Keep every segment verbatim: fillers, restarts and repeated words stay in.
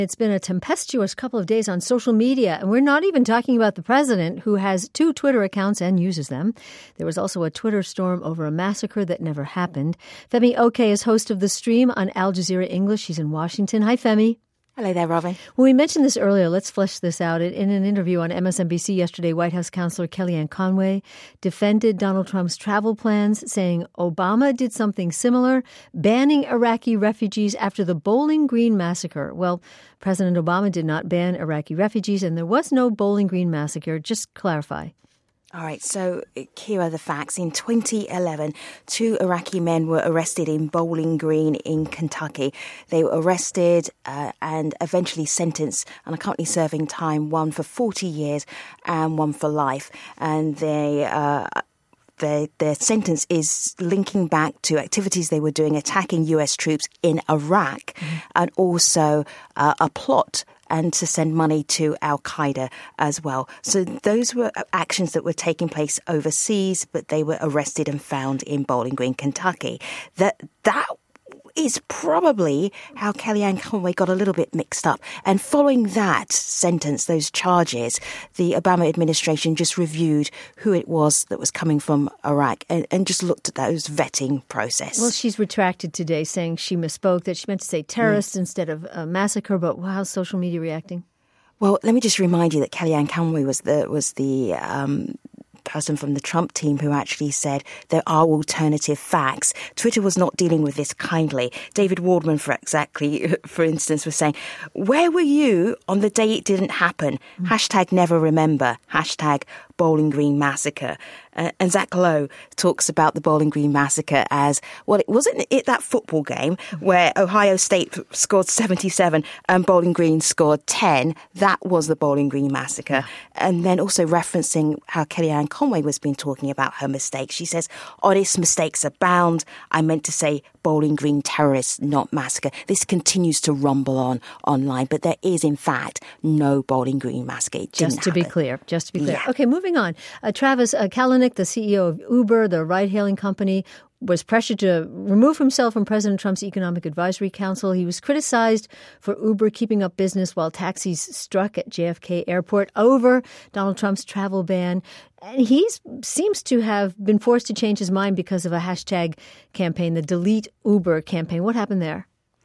It's been a tempestuous couple of days on social media, and we're not even talking about the president, who has two Twitter accounts and uses them. There was also a Twitter storm over a massacre that never happened. Femi Oke is host of The Stream on Al Jazeera English. She's in Washington. Hi, Femi. Hello there, Robin. Well, we mentioned this earlier. Let's flesh this out. In an interview on M S N B C yesterday, White House counselor Kellyanne Conway defended Donald Trump's travel plans, saying Obama did something similar, banning Iraqi refugees after the Bowling Green massacre. Well, President Obama did not ban Iraqi refugees, and there was no Bowling Green massacre. Just clarify. All right, so here are the facts. In twenty eleven, two Iraqi men were arrested in Bowling Green in Kentucky. They were arrested uh, and eventually sentenced and are currently serving time, one for forty years and one for life. And they... Uh, Their, their sentence is linking back to activities they were doing, attacking U S troops in Iraq, mm-hmm. and also uh, a plot and to send money to Al-Qaeda as well. So those were actions that were taking place overseas, but they were arrested and found in Bowling Green, Kentucky. That that is probably how Kellyanne Conway got a little bit mixed up. And following that sentence, those charges, the Obama administration just reviewed who it was that was coming from Iraq and, and just looked at those vetting process. Well, she's retracted today, saying she misspoke, that she meant to say terrorists mm. instead of uh, massacre. But how's social media reacting? Well, let me just remind you that Kellyanne Conway was the was the um, person from the Trump team who actually said there are alternative facts. Twitter was not dealing with this kindly. David Waldman, for exactly, for instance, was saying, where were you on the day it didn't happen? Mm. Hashtag never remember. Hashtag Bowling Green massacre. Uh, and Zach Lowe talks about the Bowling Green massacre as, well, it wasn't it that football game where Ohio State scored seventy-seven and Bowling Green scored ten. That was the Bowling Green massacre. Yeah. And then also referencing how Kellyanne Conway was been talking about her mistakes. She says, honest mistakes abound. I meant to say Bowling Green terrorists, not massacre. This continues to rumble on online, but there is, in fact, no Bowling Green massacre. It didn't just to happen. be clear, just to be clear. Yeah. Okay, moving on. Uh, Travis uh, Kalanick, the C E O of Uber, the ride-hailing company, was pressured to remove himself from President Trump's Economic Advisory Council. He was criticized for Uber keeping up business while taxis struck at J F K Airport over Donald Trump's travel ban. And he seems to have been forced to change his mind because of a hashtag campaign, the Delete Uber campaign. What happened there?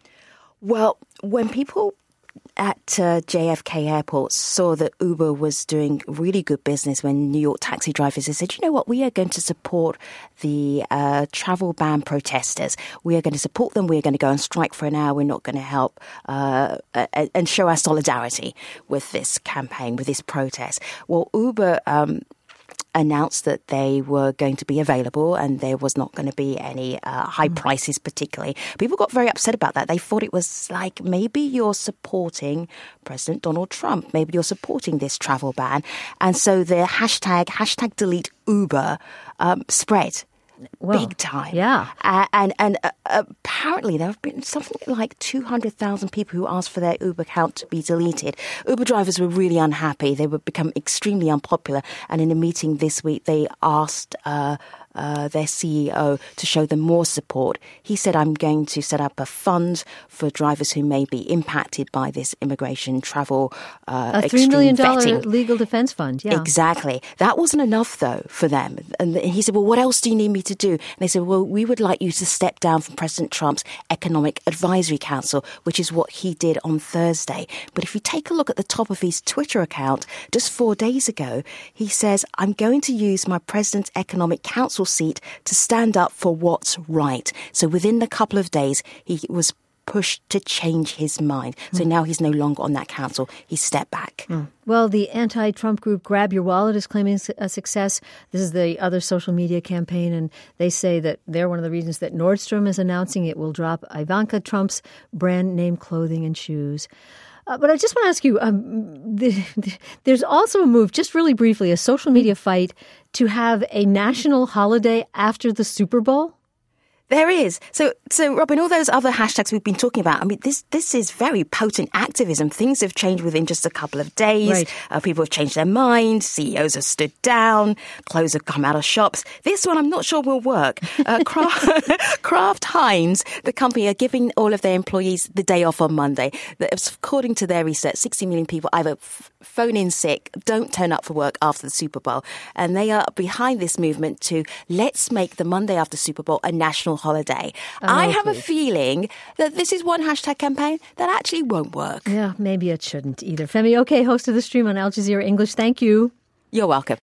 Well, when people at uh, J F K Airport saw that Uber was doing really good business, when New York taxi drivers, they said, you know what, we are going to support the uh, travel ban protesters. We are going to support them. We are going to go on strike for an hour. We're not going to help uh, and show our solidarity with this campaign, with this protest. Well, Uber Um, announced that they were going to be available and there was not going to be any uh, high mm. prices particularly. People got very upset about that. They thought it was like, maybe you're supporting President Donald Trump. Maybe you're supporting this travel ban. And so the hashtag, hashtag delete Uber um, spread. Well, big time. Yeah. Uh, and and uh, apparently there have been something like two hundred thousand people who asked for their Uber account to be deleted. Uber drivers were really unhappy. They would become extremely unpopular. And in a meeting this week, they asked uh, uh, their C E O to show them more support. He said, I'm going to set up a fund for drivers who may be impacted by this immigration travel uh, A three million dollars vetting. legal defense fund, yeah. Exactly. That wasn't enough, though, for them. And he said, well, what else do you need me to do? And they said, well, we would like you to step down from President Trump's Economic Advisory Council, which is what he did on Thursday. But if you take a look at the top of his Twitter account, just four days ago, he says, I'm going to use my President's Economic Council seat to stand up for what's right. So within a couple of days, he was pushed to change his mind. So mm. now he's no longer on that council. He stepped back. Mm. Well, the anti-Trump group Grab Your Wallet is claiming a success. This is the other social media campaign, and they say that they're one of the reasons that Nordstrom is announcing it will drop Ivanka Trump's brand name clothing and shoes. Uh, but I just want to ask you, um, the, the, there's also a move, just really briefly, a social media fight to have a national holiday after the Super Bowl? There is. So, so Robin, all those other hashtags we've been talking about, I mean, this this is very potent activism. Things have changed within just a couple of days. Right. Uh, people have changed their minds. C E Os have stood down. Clothes have come out of shops. This one, I'm not sure will work. Uh, Kraft, Kraft Heinz, the company, are giving all of their employees the day off on Monday. According to their research, sixty million people either f- phone in sick, don't turn up for work after the Super Bowl. And they are behind this movement to let's make the Monday after Super Bowl a national holiday. Oh, I have please. a feeling that this is one hashtag campaign that actually won't work. Yeah, maybe it shouldn't either. Femi, okay, host of the stream on Al Jazeera English. Thank you. You're welcome.